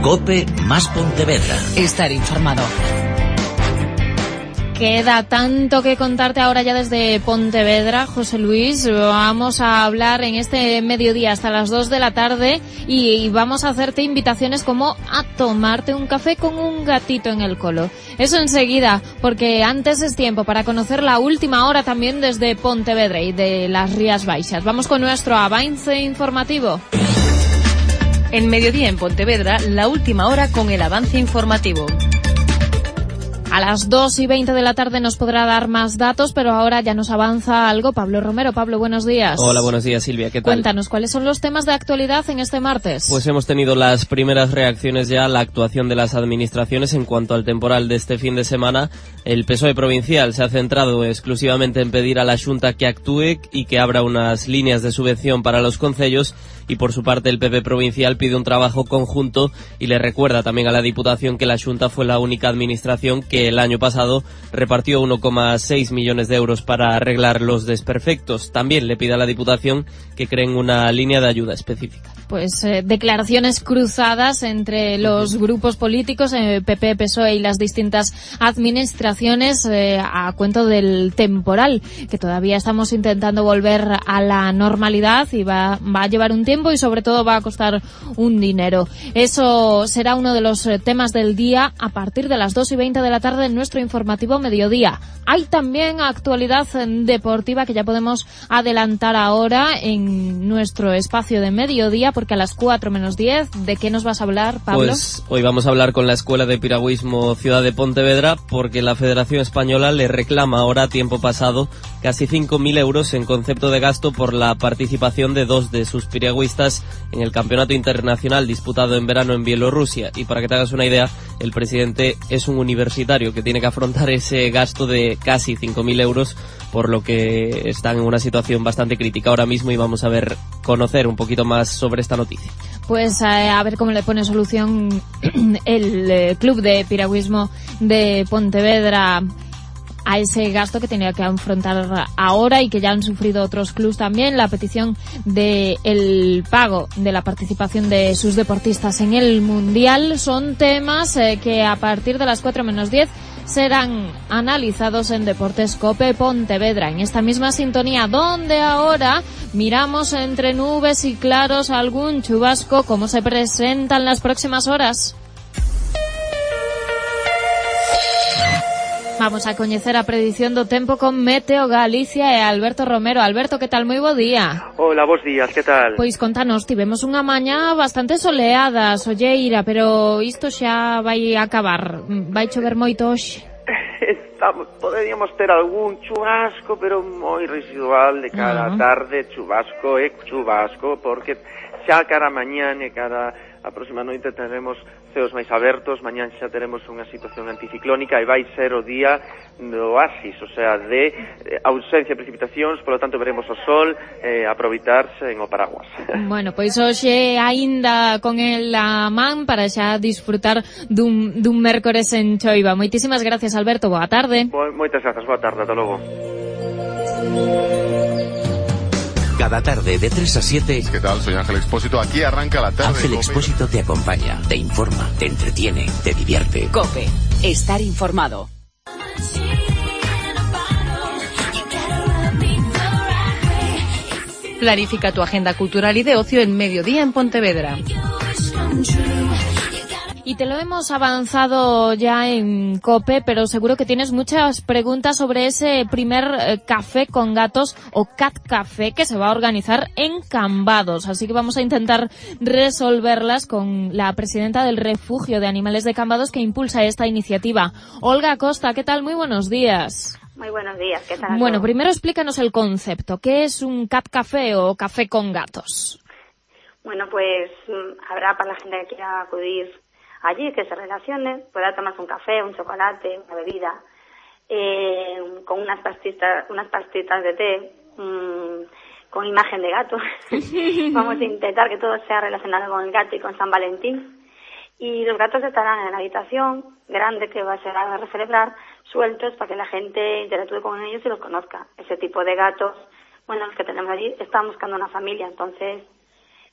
COPE más Pontevedra. Estar informado. Queda tanto que contarte ahora ya desde Pontevedra, José Luis. Vamos a hablar en este mediodía hasta las 2 de la tarde y vamos a hacerte invitaciones como a tomarte un café con un gatito en el colo. Eso enseguida, porque antes es tiempo para conocer la última hora también desde Pontevedra y de las Rías Baixas. Vamos con nuestro avance informativo. En mediodía en Pontevedra, la última hora con el avance informativo. A las 2:20 de la tarde nos podrá dar más datos, pero ahora ya nos avanza algo Pablo Romero. Pablo, buenos días. Hola, buenos días, Silvia, ¿qué tal? Cuéntanos, ¿cuáles son los temas de actualidad en este martes? Pues hemos tenido las primeras reacciones ya a la actuación de las administraciones en cuanto al temporal de este fin de semana. El PSOE provincial se ha centrado exclusivamente en pedir a la Xunta que actúe y que abra unas líneas de subvención para los concellos, y por su parte el PP provincial pide un trabajo conjunto y le recuerda también a la Diputación que la Xunta fue la única administración que el año pasado repartió 1,6 millones de euros para arreglar los desperfectos. También le pide a la Diputación que creen una línea de ayuda específica. Pues declaraciones cruzadas entre los grupos políticos, PP, PSOE y las distintas administraciones a cuento del temporal, que todavía estamos intentando volver a la normalidad y va a llevar un tiempo y sobre todo va a costar un dinero. Eso será uno de los temas del día a partir de las 2:20 de la tarde en nuestro informativo mediodía. Hay también actualidad deportiva que ya podemos adelantar ahora en nuestro espacio de mediodía, porque a las 4:10, ¿de qué nos vas a hablar, Pablo? Pues hoy vamos a hablar con la Escuela de Piragüismo Ciudad de Pontevedra, porque la Federación Española le reclama ahora, a tiempo pasado, casi 5.000 euros en concepto de gasto por la participación de 2 de sus piragüistas en el campeonato internacional disputado en verano en Bielorrusia. Y para que te hagas una idea, el presidente es un universitario que tiene que afrontar ese gasto de casi 5.000 euros, por lo que están en una situación bastante crítica ahora mismo, y vamos a conocer un poquito más sobre esta noticia. Pues a ver cómo le pone solución el Club de Piragüismo de Pontevedra a ese gasto que tenía que afrontar ahora y que ya han sufrido otros clubs también. La petición de el pago de la participación de sus deportistas en el Mundial son temas que a partir de las 4:10 serán analizados en Deportes COPE Pontevedra, en esta misma sintonía, donde ahora miramos entre nubes y claros algún chubasco. ¿Cómo se presentan las próximas horas? Vamos a coñecer a predición do tempo con Meteo Galicia e Alberto Romero. Alberto, que tal? Moi bo día. Hola, bos días, que tal? Pois contanos, tivemos unha mañá bastante soleada, solleira, pero isto xa vai acabar. Vai chover moito hoxe? Poderíamos ter algún chubasco, pero moi residual de cara á tarde, chubasco, porque xa cara a mañán e cara a próxima noite teremos ceos máis abertos. Mañán xa teremos unha situación anticiclónica e vai ser o día do oasis, o sea, de ausencia de precipitacións, polo tanto veremos o sol aproveitarse en o paraguas. Bueno, pois hoxe aínda con el a man para xa disfrutar dun mércores en choiva. Moitísimas gracias, Alberto, boa tarde. Moitas grazas, boa tarde, ata logo. Cada tarde de 3 a 7. ¿Qué tal? Soy Ángel Expósito. Aquí arranca la tarde. Ángel Expósito te acompaña, te informa, te entretiene, te divierte. COPE. Estar informado. Planifica tu agenda cultural y de ocio en mediodía en Pontevedra. Y te lo hemos avanzado ya en COPE, pero seguro que tienes muchas preguntas sobre ese primer café con gatos o Cat Café que se va a organizar en Cambados. Así que vamos a intentar resolverlas con la presidenta del Refugio de Animales de Cambados que impulsa esta iniciativa. Olga Costa, ¿qué tal? Muy buenos días. Muy buenos días, ¿qué tal? Bueno, primero explícanos el concepto. ¿Qué es un Cat Café o café con gatos? Bueno, pues habrá para la gente que quiera acudir allí, que se relacione, pueda tomarse un café, un chocolate, una bebida, con unas pastitas de té, con imagen de gato. Vamos a intentar que todo sea relacionado con el gato y con San Valentín. Y los gatos estarán en la habitación grande que va a ser a celebrar, sueltos para que la gente interactúe con ellos y los conozca. Ese tipo de gatos, bueno, los que tenemos allí están buscando una familia, entonces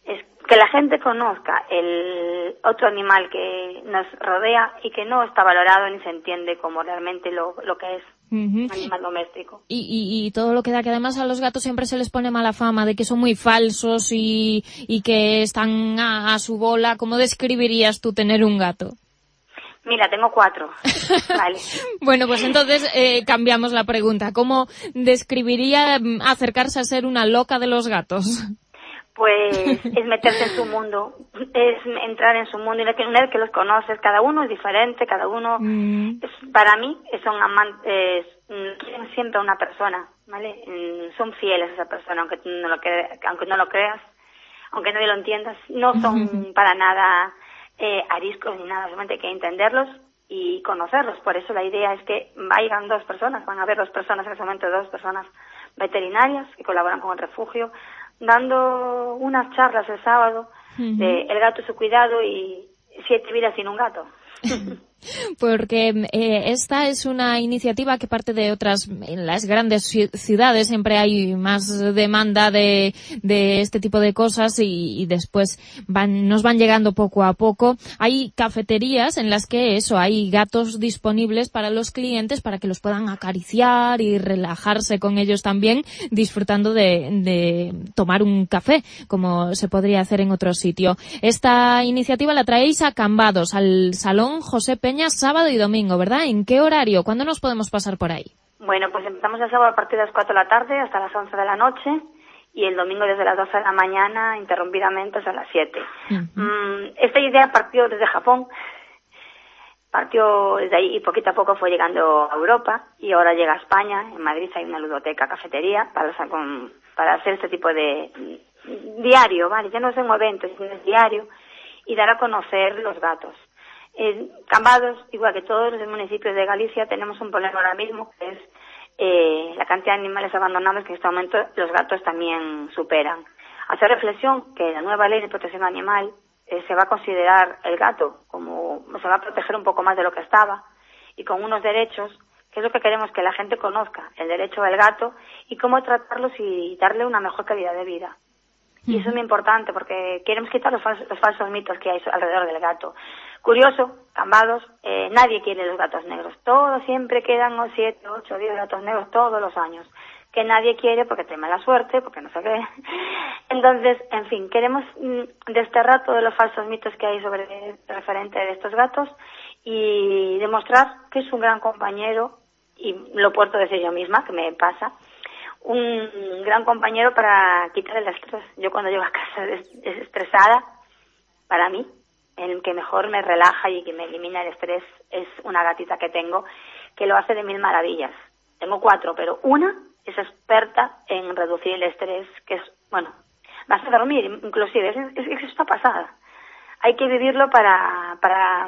es que la gente conozca el otro animal que nos rodea y que no está valorado ni se entiende como realmente lo que es un animal doméstico. Y todo lo que da, que además a los gatos siempre se les pone mala fama de que son muy falsos y que están a su bola. ¿Cómo describirías tú tener un gato? Mira, tengo 4. Vale. Bueno, pues entonces cambiamos la pregunta. ¿Cómo describiría acercarse a ser una loca de los gatos? Pues es meterse en su mundo, es entrar en su mundo y una vez que los conoces, cada uno es diferente, cada uno, para mí, son amantes, quieren siempre a una persona, ¿vale? Son fieles a esa persona, aunque no lo creas, aunque nadie lo entienda, no son para nada ariscos ni nada, solamente hay que entenderlos y conocerlos. Por eso la idea es que vayan 2 personas, van a haber 2 personas en ese momento, 2 personas veterinarias que colaboran con el refugio, dando unas charlas el sábado de el gato y su cuidado y 7 vidas sin un gato. Porque esta es una iniciativa que parte de otras. En las grandes ciudades siempre hay más demanda de este tipo de cosas y después nos van llegando poco a poco. Hay cafeterías en las que hay gatos disponibles para los clientes para que los puedan acariciar y relajarse con ellos también, disfrutando de tomar un café, como se podría hacer en otro sitio. Esta iniciativa la traéis a Cambados, al Salón José Peña, sábado y domingo, ¿verdad? ¿En qué horario? ¿Cuándo nos podemos pasar por ahí? Bueno, pues empezamos el sábado a partir de las 4 de la tarde hasta las 11 de la noche y el domingo desde las 12 de la mañana, interrumpidamente, hasta las 7. Esta idea partió desde Japón, partió desde ahí y poquito a poco fue llegando a Europa y ahora llega a España. En Madrid hay una ludoteca, cafetería, para hacer este tipo de diario, ¿vale? Ya no es un evento, sino es diario, y dar a conocer los gatos. En Cambados, igual que todos los municipios de Galicia, tenemos un problema ahora mismo, que es la cantidad de animales abandonados que en este momento los gatos también superan. Hacer reflexión que la nueva ley de protección animal se va a considerar el gato como se va a proteger un poco más de lo que estaba y con unos derechos, que es lo que queremos que la gente conozca, el derecho del gato y cómo tratarlos y darle una mejor calidad de vida. Y eso es muy importante porque queremos quitar los falsos mitos que hay alrededor del gato. Curioso, Cambados, nadie quiere los gatos negros. Todos siempre quedan 7, 8, 10 gatos negros todos los años. Que nadie quiere porque tiene mala suerte, porque no sé qué. Entonces, en fin, queremos desterrar todos los falsos mitos que hay sobre el referente de estos gatos y demostrar que es un gran compañero, y lo puedo decir yo misma, que me pasa, un gran compañero para quitar el estrés. Yo cuando llego a casa estresada, para mí, el que mejor me relaja y que me elimina el estrés es una gatita que tengo, que lo hace de 1000 maravillas. Tengo 4, pero una es experta en reducir el estrés, que es, bueno, me hace dormir, inclusive, es una pasada. Hay que vivirlo para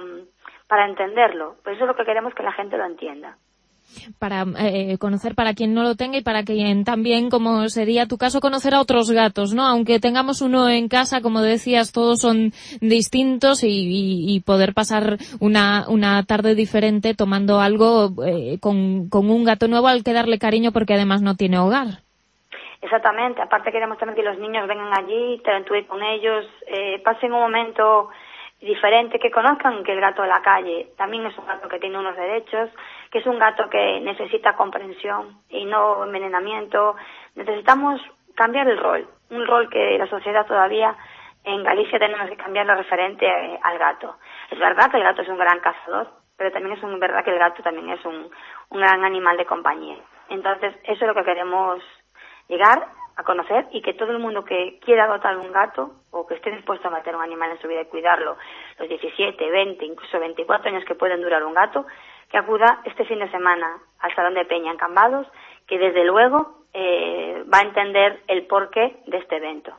entenderlo. Por eso es lo que queremos, que la gente lo entienda. Para conocer, para quien no lo tenga, y para quien también, como sería tu caso, conocer a otros gatos, ¿no? Aunque tengamos uno en casa, como decías, todos son distintos y poder pasar una tarde diferente tomando algo con un gato nuevo al que darle cariño porque además no tiene hogar. Exactamente. Aparte queremos también que los niños vengan allí, interactúen con ellos, pasen un momento diferente, que conozcan que el gato de la calle también es un gato que tiene unos derechos, que es un gato que necesita comprensión y no envenenamiento. Necesitamos cambiar el rol, un rol que la sociedad todavía en Galicia tenemos que cambiarlo referente al gato. Es verdad que el gato es un gran cazador, pero también es verdad que el gato también es un gran animal de compañía. Entonces, eso es lo que queremos llegar a conocer, y que todo el mundo que quiera adoptar un gato o que esté dispuesto a meter un animal en su vida y cuidarlo los 17, 20, incluso 24 años que pueden durar un gato, que acuda este fin de semana al Salón de Peña en Cambados, que desde luego va a entender el porqué de este evento.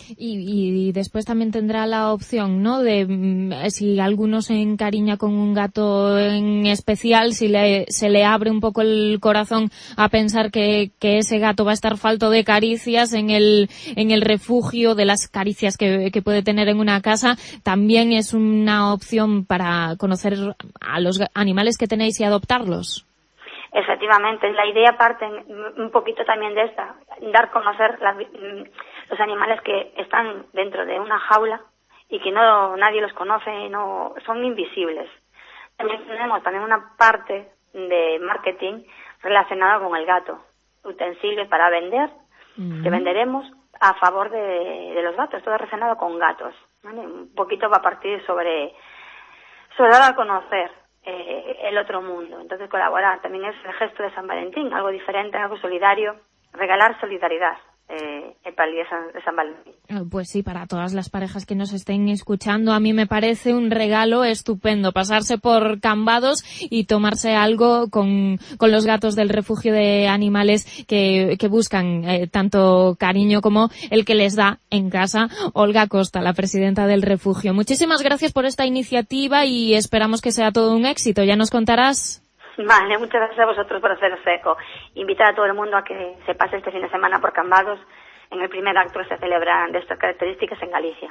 Y después también tendrá la opción, ¿no?, de si alguno se encariña con un gato en especial, si se le abre un poco el corazón a pensar que ese gato va a estar falto de caricias en el refugio, de las caricias que puede tener en una casa. También es una opción para conocer a los animales que tenéis y adoptarlos. Efectivamente, la idea parte un poquito también de esta, dar a conocer los animales que están dentro de una jaula y que nadie los conoce, no son invisibles. También tenemos una parte de marketing relacionada con el gato, utensilios para vender, que venderemos a favor de los gatos, todo relacionado con gatos, ¿vale? Un poquito va a partir sobre dar a conocer el otro mundo. Entonces colaborar también es el gesto de San Valentín, algo diferente, algo solidario, regalar solidaridad. Para el día de San Valentín. Pues sí, para todas las parejas que nos estén escuchando, a mí me parece un regalo estupendo pasarse por Cambados y tomarse algo con los gatos del refugio de animales que buscan tanto cariño como el que les da en casa Olga Costa, la presidenta del refugio. Muchísimas gracias por esta iniciativa y esperamos que sea todo un éxito. Ya nos contarás. Vale, muchas gracias a vosotros por haceros eco. Invitar a todo el mundo a que se pase este fin de semana por Cambados en el primer acto que se celebra de estas características en Galicia.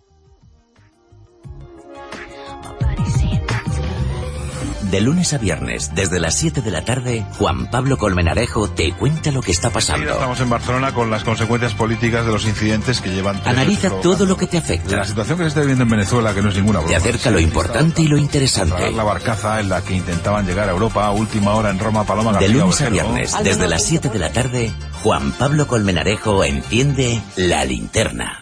De lunes a viernes, desde las 7 de la tarde, Juan Pablo Colmenarejo te cuenta lo que está pasando. Estamos en Barcelona con las consecuencias políticas de los incidentes que llevan... Analiza todo lo que te afecta. De la situación que se está viviendo en Venezuela, que no es ninguna broma. Te acerca lo importante y lo interesante. La barcaza en la que intentaban llegar a Europa a última hora en Roma, Paloma García. De lunes a viernes, desde las 7 de la tarde, Juan Pablo Colmenarejo enciende la linterna.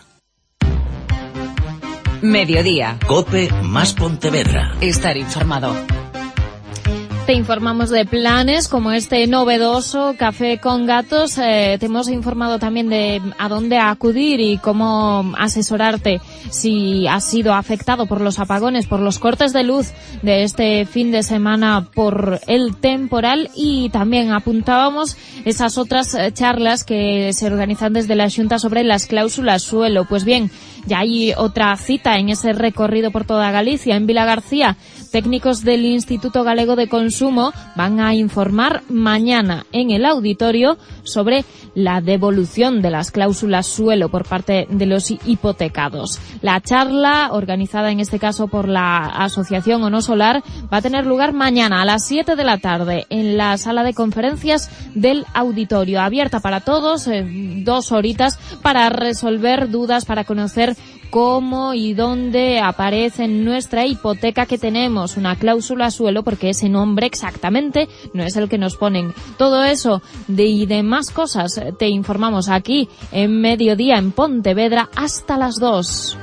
Mediodía. COPE más Pontevedra. Estar informado. Te informamos de planes como este novedoso Café con Gatos. Te hemos informado también de a dónde acudir y cómo asesorarte si has sido afectado por los apagones, por los cortes de luz de este fin de semana por el temporal. Y también apuntábamos esas otras charlas que se organizan desde la Xunta sobre las cláusulas suelo. Pues bien, ya hay otra cita en ese recorrido por toda Galicia. En Vilagarcía, técnicos del Instituto Galego de Consumo van a informar mañana en el auditorio sobre la devolución de las cláusulas suelo por parte de los hipotecados. La charla, organizada en este caso por la Asociación Ono Solar, va a tener lugar mañana a las 7 de la tarde en la sala de conferencias del auditorio, abierta para todos, 2 horitas para resolver dudas, para conocer cómo y dónde aparece en nuestra hipoteca que tenemos una cláusula suelo, porque ese nombre exactamente no es el que nos ponen. Todo eso y demás cosas te informamos aquí en Mediodía en Pontevedra hasta las 2.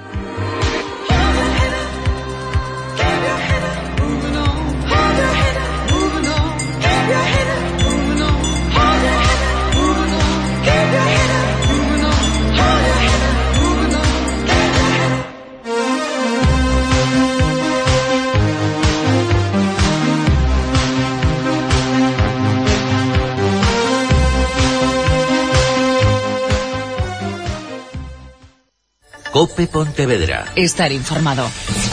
COPE Pontevedra. Estar informado.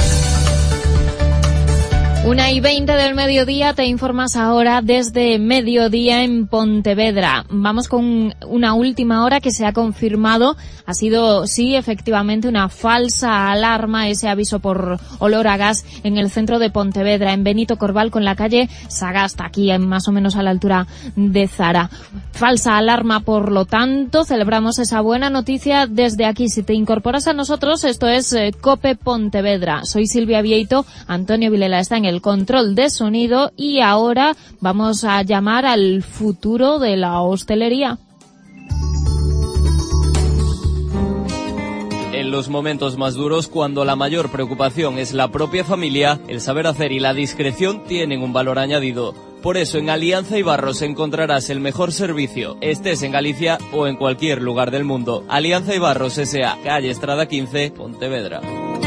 1:20 del mediodía, te informas ahora desde Mediodía en Pontevedra. Vamos con una última hora que se ha confirmado. Ha sido, sí, efectivamente, una falsa alarma, ese aviso por olor a gas en el centro de Pontevedra, en Benito Corval, con la calle Sagasta, aquí más o menos a la altura de Zara. Falsa alarma, por lo tanto, celebramos esa buena noticia desde aquí. Si te incorporas a nosotros, esto es COPE Pontevedra. Soy Silvia Vieito, Antonio Vilela está en el control de sonido y ahora vamos a llamar al futuro de la hostelería. En los momentos más duros, cuando la mayor preocupación es la propia familia, el saber hacer y la discreción tienen un valor añadido. Por eso en Alianza Ibarros encontrarás el mejor servicio, estés en Galicia o en cualquier lugar del mundo. Alianza Ibarros S.A., calle Estrada 15, Pontevedra.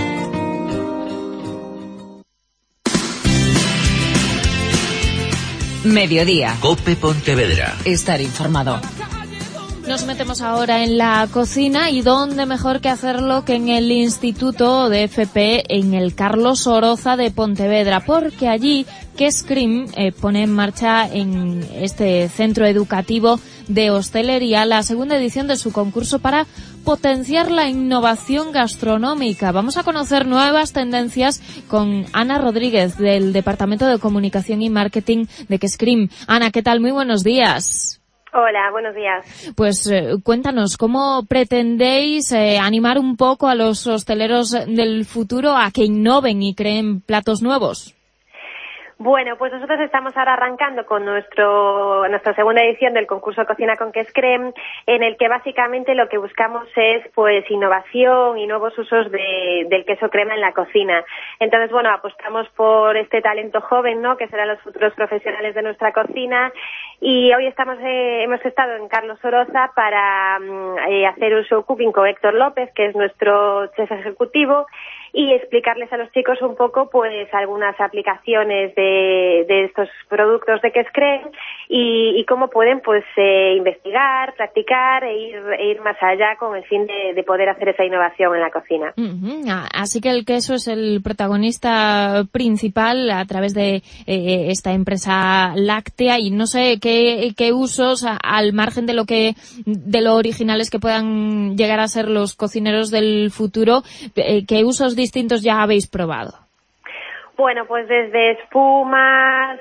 Mediodía. COPE Pontevedra. Estar informado. Nos metemos ahora en la cocina y dónde mejor que hacerlo que en el Instituto de FP, en el Carlos Oroza de Pontevedra, porque allí Scream pone en marcha en este centro educativo de hostelería la segunda edición de su concurso para potenciar la innovación gastronómica. Vamos a conocer nuevas tendencias con Ana Rodríguez del Departamento de Comunicación y Marketing de Scream. Ana, ¿qué tal? Muy buenos días. Hola, buenos días. Pues cuéntanos, ¿cómo pretendéis animar un poco a los hosteleros del futuro a que innoven y creen platos nuevos? Bueno, pues nosotros estamos ahora arrancando con nuestra segunda edición del concurso Cocina con Queso Crème, en el que básicamente lo que buscamos es pues innovación y nuevos usos del queso crema en la cocina. Entonces, bueno, apostamos por este talento joven, ¿no?, que serán los futuros profesionales de nuestra cocina, y hoy hemos estado en Carlos Oroza para hacer un show cooking con Héctor López, que es nuestro chef ejecutivo, y explicarles a los chicos un poco pues algunas aplicaciones de estos productos de Queso Crème y cómo pueden pues investigar, practicar e ir más allá con el fin de poder hacer esa innovación en la cocina. Así que el queso es el protagonista principal a través de esta empresa láctea, y no sé qué usos, al margen de lo originales que puedan llegar a ser los cocineros del futuro, qué usos distintos ya habéis probado. Bueno, pues desde espumas,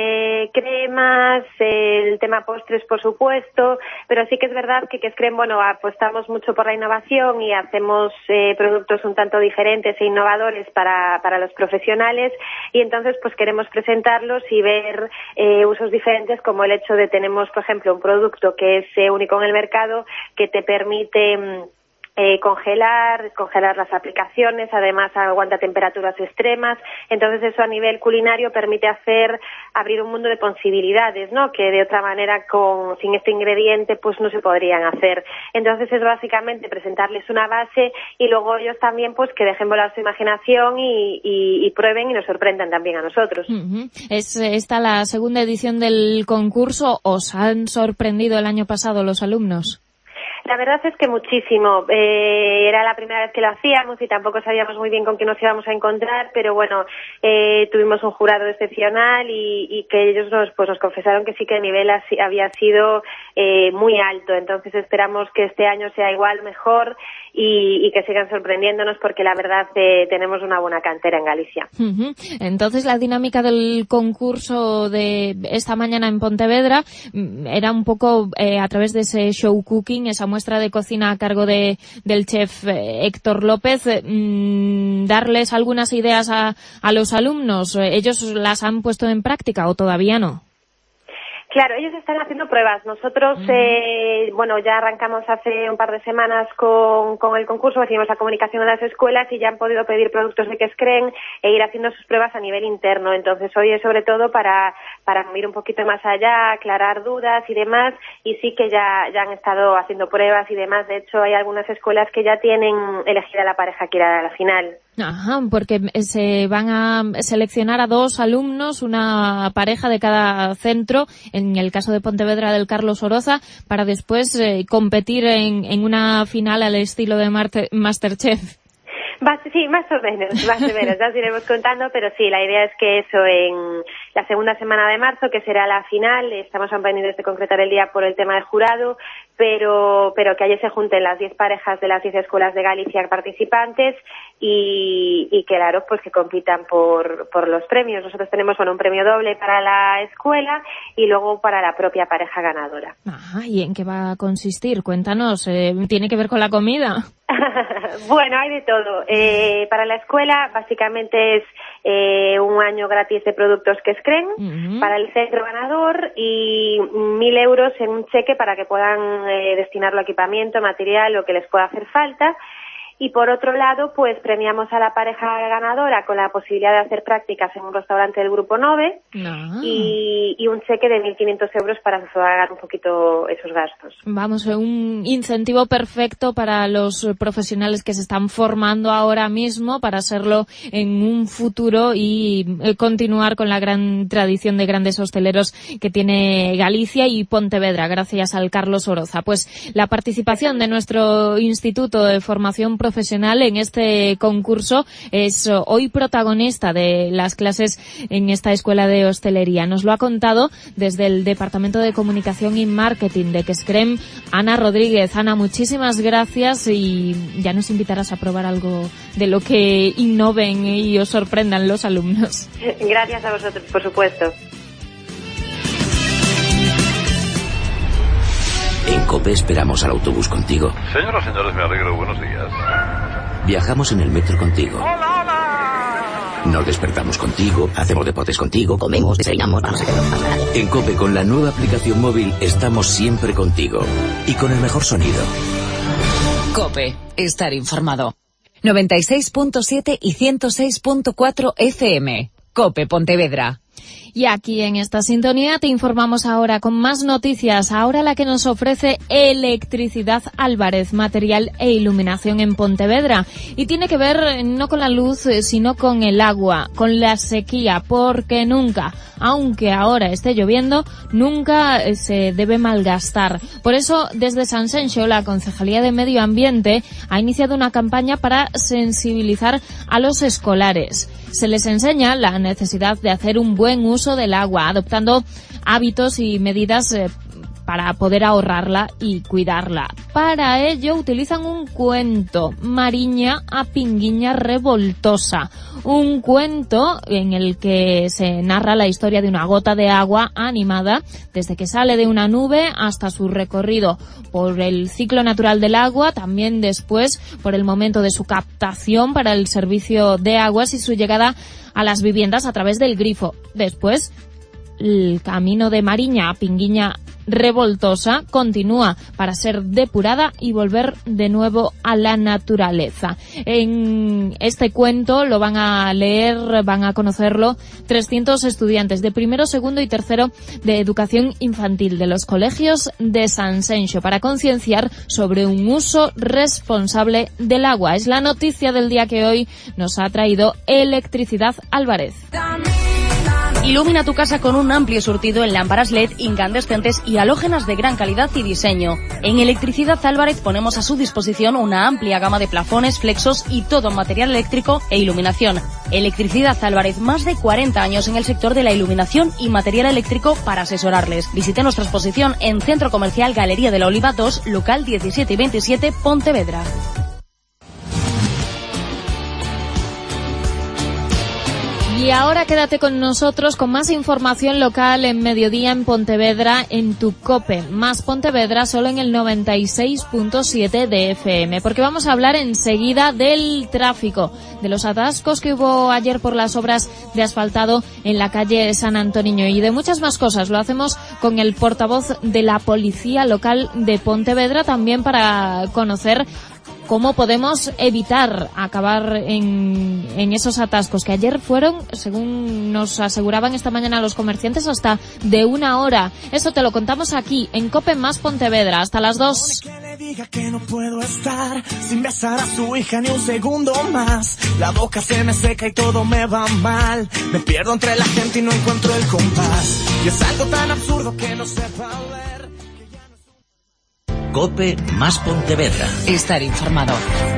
cremas, el tema postres, por supuesto, pero sí que es verdad que Queso Crème, bueno, apostamos mucho por la innovación y hacemos productos un tanto diferentes e innovadores para los profesionales, y entonces pues queremos presentarlos y ver usos diferentes, como el hecho de tenemos, por ejemplo, un producto que es único en el mercado, que te permite descongelar las aplicaciones, además aguanta temperaturas extremas. Entonces eso a nivel culinario permite abrir un mundo de posibilidades, ¿no?, que de otra manera sin este ingrediente pues no se podrían hacer. Entonces es básicamente presentarles una base y luego ellos también pues que dejen volar su imaginación y prueben y nos sorprendan también a nosotros. Es esta la segunda edición del concurso. ¿Os han sorprendido el año pasado los alumnos? La verdad es que muchísimo. Era la primera vez que lo hacíamos y tampoco sabíamos muy bien con qué nos íbamos a encontrar, pero bueno, tuvimos un jurado excepcional y que ellos nos confesaron que sí que el nivel había sido muy alto. Entonces esperamos que este año sea igual, mejor, y que sigan sorprendiéndonos, porque la verdad tenemos una buena cantera en Galicia. Entonces la dinámica del concurso de esta mañana en Pontevedra era un poco a través de ese show cooking, esa muestra de cocina a cargo del chef Héctor López, darles algunas ideas a los alumnos. ¿Ellos las han puesto en práctica o todavía no? Claro, ellos están haciendo pruebas. Nosotros, ya arrancamos hace un par de semanas con el concurso, hicimos la comunicación de las escuelas y ya han podido pedir productos de Queso Crème e ir haciendo sus pruebas a nivel interno. Entonces hoy es sobre todo para ir un poquito más allá, aclarar dudas y demás, y sí que ya han estado haciendo pruebas y demás. De hecho, hay algunas escuelas que ya tienen elegida la pareja que irá a la final. Ajá, porque se van a seleccionar a 2 alumnos, una pareja de cada centro, en el caso de Pontevedra del Carlos Oroza, para después competir en una final al estilo de MasterChef. Sí, más o menos, ya os iremos contando, pero sí, la idea es que eso en la segunda semana de marzo, que será la final, estamos pendientes de concretar el día por el tema del jurado, pero que allí se junten las 10 parejas de las 10 escuelas de Galicia participantes y claro, pues que compitan por los premios. Nosotros tenemos un premio doble para la escuela y luego para la propia pareja ganadora. Ajá, ¿y en qué va a consistir? Cuéntanos, ¿tiene que ver con la comida? Bueno, hay de todo. Para la escuela básicamente es un año gratis de productos Queso Crème para el centro ganador y 1.000 euros en un cheque para que puedan destinarlo a equipamiento, material, lo que les pueda hacer falta. Y por otro lado, pues premiamos a la pareja ganadora con la posibilidad de hacer prácticas en un restaurante del Grupo 9 y un cheque de 1.500 euros para sufragar un poquito esos gastos. Vamos, un incentivo perfecto para los profesionales que se están formando ahora mismo para hacerlo en un futuro y continuar con la gran tradición de grandes hosteleros que tiene Galicia y Pontevedra, gracias al Carlos Oroza. Pues la participación de nuestro Instituto de Formación Profesional en este concurso es hoy protagonista de las clases en esta escuela de hostelería. Nos lo ha contado desde el Departamento de Comunicación y Marketing de Queso Crème, Ana Rodríguez. Ana, muchísimas gracias y ya nos invitarás a probar algo de lo que innoven y os sorprendan los alumnos. Gracias a vosotros, por supuesto. En COPE esperamos al autobús contigo. Señoras y señores, me alegro. Buenos días. Viajamos en el metro contigo. Nos despertamos contigo, hacemos deportes contigo, comemos, desayunamos, vamos a hacer. En COPE, con la nueva aplicación móvil, estamos siempre contigo. Y con el mejor sonido. COPE. Estar informado. 96.7 y 106.4 FM. COPE Pontevedra. Y aquí en esta sintonía te informamos ahora con más noticias. Ahora la que nos ofrece Electricidad Álvarez, material e iluminación en Pontevedra. Y tiene que ver no con la luz, sino con el agua, con la sequía, porque nunca, aunque ahora esté lloviendo, nunca se debe malgastar. Por eso, desde Sanxenxo, la Concejalía de Medio Ambiente ha iniciado una campaña para sensibilizar a los escolares. Se les enseña la necesidad de hacer un buen uso del agua, adoptando hábitos y medidas para poder ahorrarla y cuidarla. Para ello utilizan un cuento, Mariña a Pinguiña Revoltosa, un cuento en el que se narra la historia de una gota de agua animada desde que sale de una nube hasta su recorrido por el ciclo natural del agua, también después por el momento de su captación para el servicio de aguas y su llegada a las viviendas a través del grifo. Después, el camino de Mariña a Pinguiña Revoltosa continúa para ser depurada y volver de nuevo a la naturaleza. En este cuento lo van a leer, van a conocerlo 300 estudiantes de primero, segundo y tercero de educación infantil de los colegios de Sanxenxo para concienciar sobre un uso responsable del agua. Es la noticia del día que hoy nos ha traído Electricidad Álvarez. Ilumina tu casa con un amplio surtido en lámparas LED, incandescentes y halógenas de gran calidad y diseño. En Electricidad Álvarez ponemos a su disposición una amplia gama de plafones, flexos y todo material eléctrico e iluminación. Electricidad Álvarez, más de 40 años en el sector de la iluminación y material eléctrico para asesorarles. Visite nuestra exposición en Centro Comercial Galería de la Oliva 2, local 17 y 27, Pontevedra. Y ahora quédate con nosotros con más información local en Mediodía en Pontevedra en tu COPE. Más Pontevedra solo en el 96.7 de FM. Porque vamos a hablar enseguida del tráfico, de los atascos que hubo ayer por las obras de asfaltado en la calle San Antoniño y de muchas más cosas. Lo hacemos con el portavoz de la Policía Local de Pontevedra también para conocer cómo podemos evitar acabar en esos atascos que ayer fueron, según nos aseguraban esta mañana los comerciantes, hasta de 1 hora. Eso te lo contamos aquí en COPE más Pontevedra hasta las 2. Que le diga que no puedo estar sin besar a su hija ni un segundo más. La boca se me seca y todo me va mal. Me pierdo entre la gente y no encuentro el compás. Y es algo tan absurdo que no sepa ver. COPE más Pontevedra. Estar informado.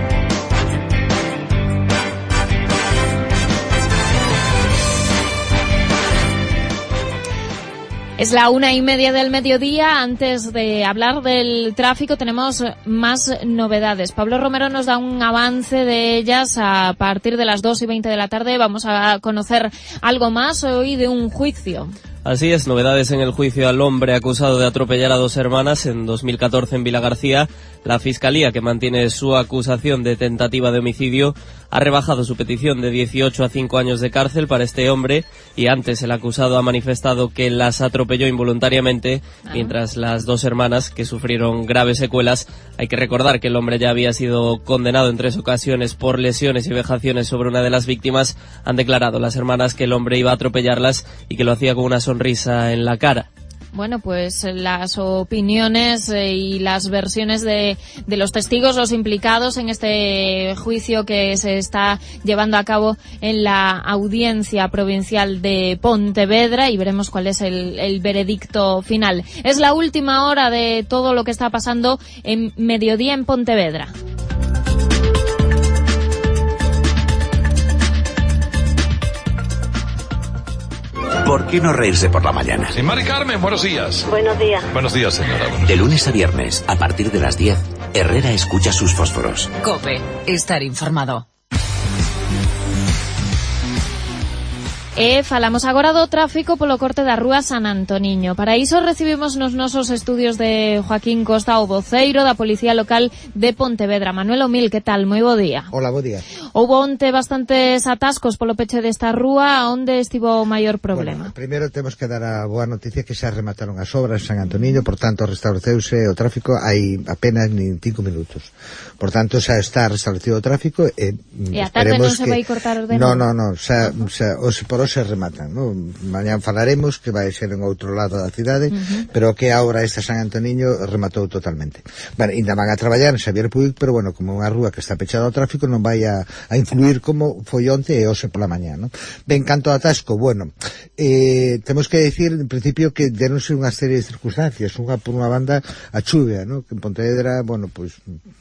Es la 1:30 del mediodía. Antes de hablar del tráfico tenemos más novedades. Pablo Romero nos da un avance de ellas a partir de las 2:20 de la tarde. Vamos a conocer algo más hoy de un juicio. Así es, novedades en el juicio al hombre acusado de atropellar a 2 hermanas en 2014 en Vilagarcía. La Fiscalía, que mantiene su acusación de tentativa de homicidio, ha rebajado su petición de 18 a 5 años de cárcel para este hombre y antes el acusado ha manifestado que las atropelló involuntariamente, mientras las 2 hermanas, que sufrieron graves secuelas, hay que recordar que el hombre ya había sido condenado en 3 ocasiones por lesiones y vejaciones sobre una de las víctimas, han declarado las hermanas que el hombre iba a atropellarlas y que lo hacía con una sonrisa en la cara. Bueno, pues las opiniones y las versiones de los testigos, los implicados en este juicio que se está llevando a cabo en la Audiencia Provincial de Pontevedra y veremos cuál es el veredicto final. Es la última hora de todo lo que está pasando en Mediodía en Pontevedra. ¿Por qué no reírse por la mañana? Sí, Mari Carmen, buenos días. Buenos días. Buenos días, señora. De lunes a viernes, a partir de las 10, Herrera escucha sus fósforos. COPE. Estar informado. E falamos agora do tráfico polo corte da rúa San Antoniño. Para iso recibimos nos nosos estudios de Joaquín Costa, o voceiro da Policía Local de Pontevedra. Manuel Omil, que tal? Moi bo día. Hola, bo día. Houbo onte bastantes atascos polo peche desta rúa. Onde estivo o maior problema? Bueno, primeiro temos que dar a boa noticia que xa remataron as obras en San Antoniño, por tanto restableceuse o tráfico hai apenas nin 5 minutos. Por tanto, xa está restablecido o tráfico e a tarde non se vai cortar de novo? Non, xa por hoxe rematan, non? Mañán falaremos que vai ser en outro lado da cidade, pero que a obra esta San Antoniño rematou totalmente. Bueno, ainda van a traballar en Xavier Puig, pero bueno, como unha rúa que está pechada ao tráfico non vai a influir como foi onte e hoxe pola mañá, non? Ben, canto a atasco, bueno, temos que decir en principio que deronse unha serie de circunstancias, unha por unha banda a chuvia, non? Que en Pontevedra, bueno, pois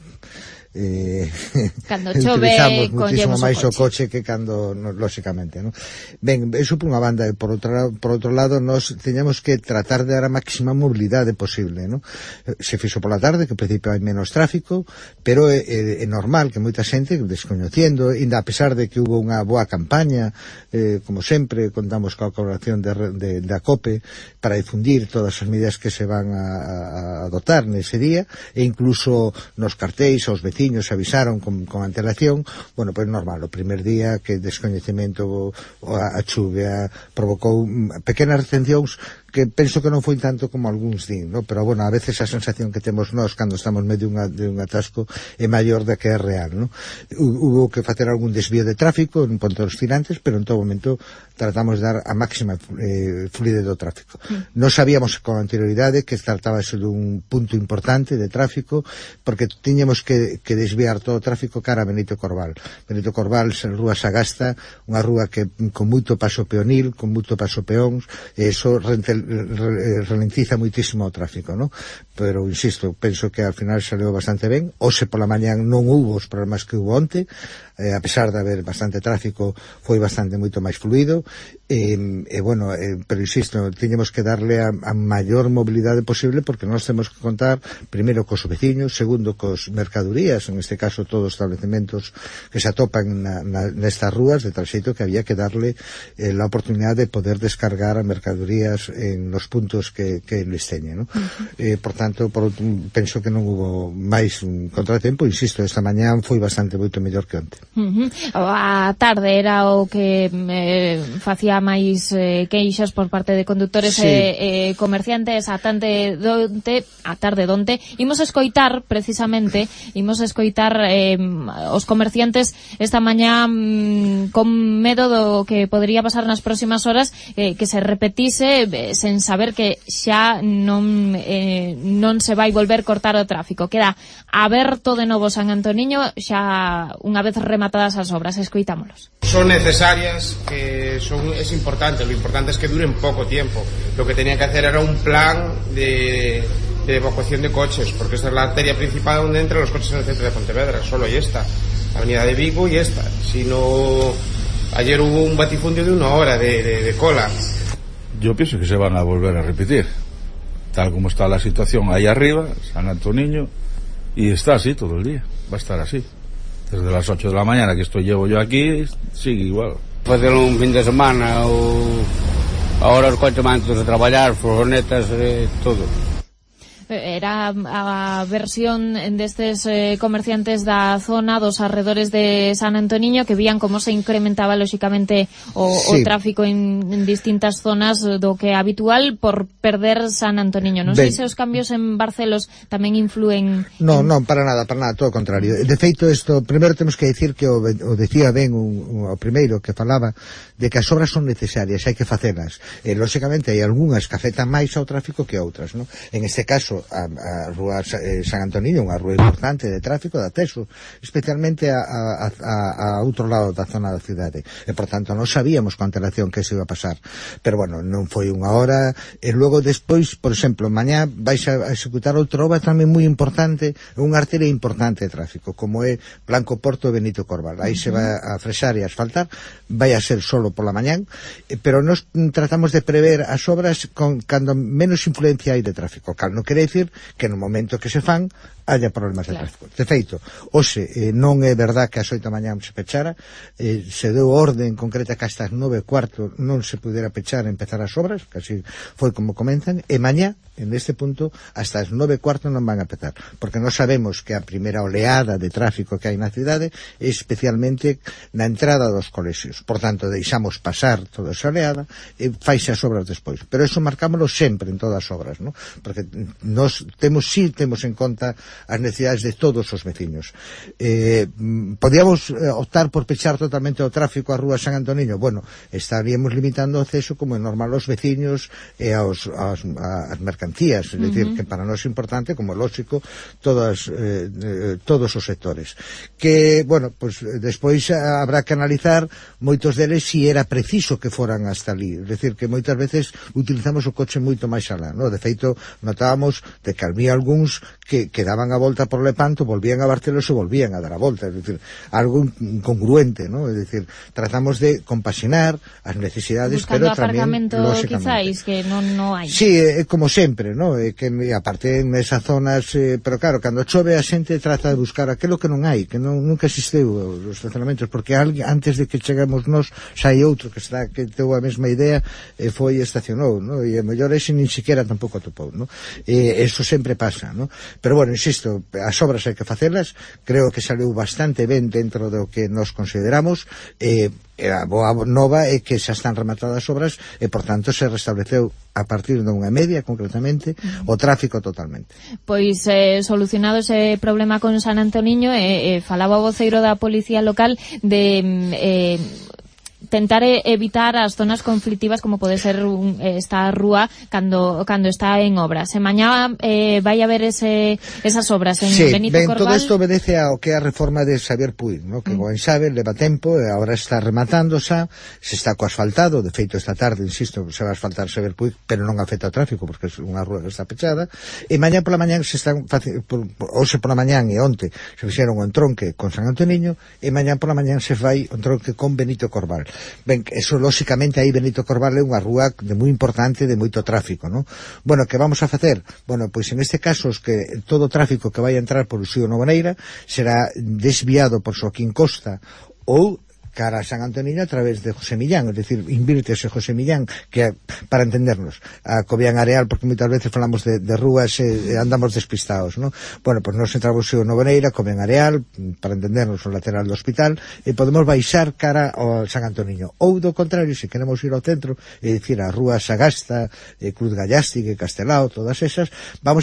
cando chove muchísimo máis o coche que cando, lóxicamente, ¿no? Ben, eso por unha banda, e por outro lado nos teñamos que tratar de dar a máxima mobilidade posible, ¿no? Se fixo pola tarde, que ao principio hai menos tráfico, pero é normal que moita xente descoñeciendo, ainda a pesar de que hubo unha boa campaña, como sempre contamos coa colaboración da COPE para difundir todas as medidas que se van a adoptar nese día, e incluso nos cartéis aos vecinos avisaron con antelación. Bueno, pois normal, o primer día que descoñecemento a chuvia provocou pequenas retencións que penso que non foi tanto como algúns din, ¿no? Pero bueno, a veces a sensación que temos nós cando estamos medio de un atasco é maior da que é real, ¿no? Hubo que facer algún desvío de tráfico en puntos girantes, pero en todo momento tratamos de dar a máxima fluidez do tráfico. Non sabíamos con anterioridade que tratábase dun punto importante de tráfico, porque tiñamos que desviar todo o tráfico cara a Benito Corbal. Benito Corbal, rúa Sagasta, unha rúa que con moito paso peonil, con moito paso peóns, e iso ralentiza muitísimo o tráfico, ¿no? Pero, insisto, penso que al final salió bastante ben. Hoxe pola mañán non hubo os problemas que hubo onte, a pesar de haber bastante tráfico, foi bastante moito máis fluido, bueno, pero insisto, tiñemos que darle a maior mobilidade posible, porque nós temos que contar primeiro cos veciños, segundo cos mercadorías, en este caso todos os establecementos que se atopan nestas rúas, de tal xeito que había que darle la oportunidade de poder descargar a mercadorías en los puntos que les teñen, ¿no? Por tanto, penso que non hubo máis contratempo. Insisto, esta mañán foi bastante moito mellor que onte. A tarde era o que facía máis queixas por parte de conductores e comerciantes. A tarde donte imos escoitar precisamente os comerciantes esta mañá con medo do que podría pasar nas próximas horas, que se repetise, sen saber que xa non se vai volver cortar o tráfico. Queda aberto de novo San Antoniño xa unha vez rematadas as obras. Escoitámolos. Son necesarias, es importante, lo importante es que duren poco tiempo. Lo que tenía que hacer era un plan de evacuación de coches, porque esta es la arteria principal donde entran los coches en el centro de Pontevedra. Solo hay esta, la avenida de Vigo y esta. Si no, ayer hubo un batifundio de 1 hora de cola. Yo pienso que se van a volver a repetir, tal como está la situación ahí arriba, San Antoniño, y está así todo el día, va a estar así. Desde las 8 de la mañana que llevo yo aquí, sigue igual. Facer un fin de semana ou ahora os coches van todos a traballar, furgonetas, todo. Era a versión destes comerciantes da zona dos arredores de San Antoniño, que vían como se incrementaba lóxicamente o tráfico en distintas zonas do que é habitual por perder San Antoniño. Non sei se os cambios en Barcelos tamén influen. Non, para nada, todo o contrario. De feito, isto, primeiro temos que decir que o decía ben o primeiro que falaba de que as obras son necesarias, hai que facelas. Lóxicamente hai algunhas que afectan máis ao tráfico que outras, non? En este caso a rúa San Antoniño, unha rúa importante de tráfico, de acceso, especialmente a outro lado da zona da cidade, e por tanto non sabíamos con antelación que se iba a pasar, pero bueno, non foi unha hora. E logo despois, por exemplo, mañá vais a executar outra obra tamén moi importante, unha arteria importante de tráfico, como é Blanco Porto e Benito Corbal. Aí se vai a frexar e a asfaltar, vai a ser solo pola mañán, pero nós tratamos de prever as obras cando menos influencia hai de tráfico, cal non quere dicir que no momento que se fan haya problemas de tráfico. De feito, hoxe non é verdad que ás 8 da mañá se pechara, se deu orden concreta que hasta as 9:15 non se pudera pechar e empezar as obras, que así foi como comenzan, e mañá, en este punto, hasta as 9:15 non van a petar, porque non sabemos que a primeira oleada de tráfico que hai na cidade é especialmente na entrada dos colexios. Por tanto, deixamos pasar toda esa oleada e faise as obras despois. Pero eso marcámoslo sempre en todas as obras, ¿no? Porque nos temos en conta as necesidades de todos os veciños. Podíamos optar por pechar totalmente o tráfico á rúa San Antoniño. Bueno, estaríamos limitando o acceso como é normal aos veciños e as mercancías, é dicir, que para nós é importante, como é lógico, todos os sectores. Que, bueno, pues despois habrá que analizar moitos deles si era preciso que foran hasta ali. É dicir, que moitas veces utilizamos o coche moito máis alá, ¿no? De feito, notábamos de que había algúns que daban a volta por Lepanto, volvían a Barcelos e volvían a dar a volta, é dicir, algo incongruente, ¿no? É dicir, tratamos de compaxinar as necesidades, buscando pero tamén, quizáis, que non hai. Sí, como sempre, ¿no? Que aparte en esas zonas, pero claro, cando chove a xente trata de buscar aquilo que non hai, que nunca existeu os estacionamentos, porque antes de que chegamos nós, xa hai outro que teu a mesma idea e foi e estacionou, ¿no? E a mellor ese nin siquiera tampouco atopou, ¿no? Eso sempre pasa, ¿no? Pero bueno, insisto, as obras hai que facelas, creo que saliu bastante ben dentro do que nos consideramos, a boa nova é que xa están rematadas as obras e, por tanto, se restableceu a partir de 1:30, concretamente, o tráfico totalmente. Pois solucionado ese problema con San Antoniño, falaba o voceiro da Policía Local de tentar evitar as zonas conflictivas como pode ser esta rúa cando está en obras. E mañá vai haber esas obras en Benito Corbal. Todo isto obedece ao que é a reforma de Xavier Puig, ¿no? Que en sabe, leva tempo e agora está rematando se está co asfaltado. De feito, esta tarde, insisto, se va a asfaltar Xavier Puig, pero non afecta ao tráfico porque é unha rúa que está pechada. E mañá pola mañán hoxe pola mañán e onte se fixeron o entronque con San Antoniño e mañá pola mañán se fai o entronque con Benito Corbal. Ben, eso lóxicamente aí Benito Corbal é unha rúa moi importante, de moito tráfico, ¿no? Bueno, que vamos a facer? Bueno, pois en este caso que todo o tráfico que vai a entrar por Uxío Novoneira será desviado por Xoaquín Costa ou cara a San Antoniño a través de José Millán, es decir, invírtese José Millán, que para entendernos, a Cobián Areal, porque moitas veces falamos de rúas e andamos despistados, ¿no? Bueno, pues nos entramos en Novoneira, Cobián Areal, para entendernos o lateral do hospital, e podemos baixar cara ao San Antoniño. Ou do contrario, se queremos ir ao centro, é dicir, a rúa Sagasta, Cruz Gallástica, Castelao, todas esas,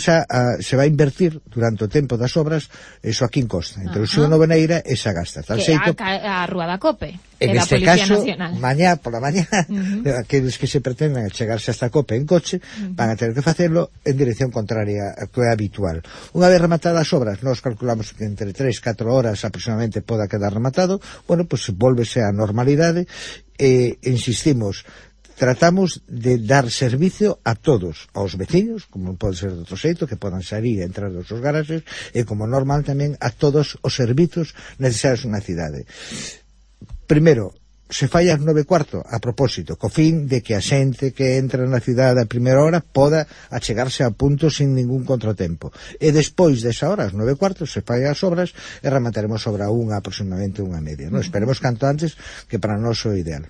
se vai invertir durante o tempo das obras Xoaquín Costa, entre o Uxío Novoneira e Sagasta. Tal xeito, a rúa da COPE. En este caso, mañá pola mañá, aqueles que se pretendan chegarse hasta a COPE en coche, van a tener que facelo en dirección contraria a que é habitual. Unha vez rematadas as obras, nós calculamos que entre 3-4 horas aproximadamente poda quedar rematado, bueno, pues volvese á normalidade e insistimos, tratamos de dar servicio a todos, aos veciños, como pode ser de outro xeito, que podan salir e entrar dos seus garaxes, e como normal tamén a todos os servizos necesarios na cidade. Primeiro, se fai ás 9:15, a propósito, co fin de que a xente que entra na cidade a primeira hora poda achegarse a punto sin ningún contratempo. E despois desa hora, ás 9:15, se fai as obras e remataremos sobre aproximadamente 1:30, ¿no? Esperemos canto antes, que para nós é o ideal.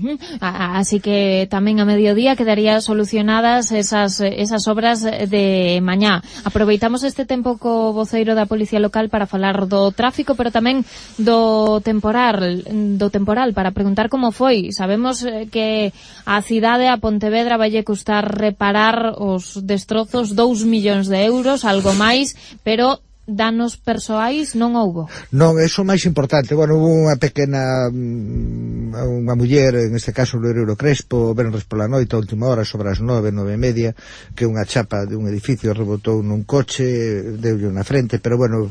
Así que tamén a mediodía quedarían solucionadas esas obras de mañá. Aproveitamos este tempo co voceiro da Policía Local para falar do tráfico, pero tamén do temporal, para preguntar como foi. Sabemos que a cidade, a Pontevedra, vaille custar reparar os destrozos 2 millóns de euros, algo máis, pero danos persoais non houbo. Non, eso é máis importante. Bueno, hubo unha pequena unha muller, en este caso Loureiro Crespo, venres pola noite a última hora, sobre as 9:30, que unha chapa de un edificio rebotou nun coche, deulle na frente, pero bueno,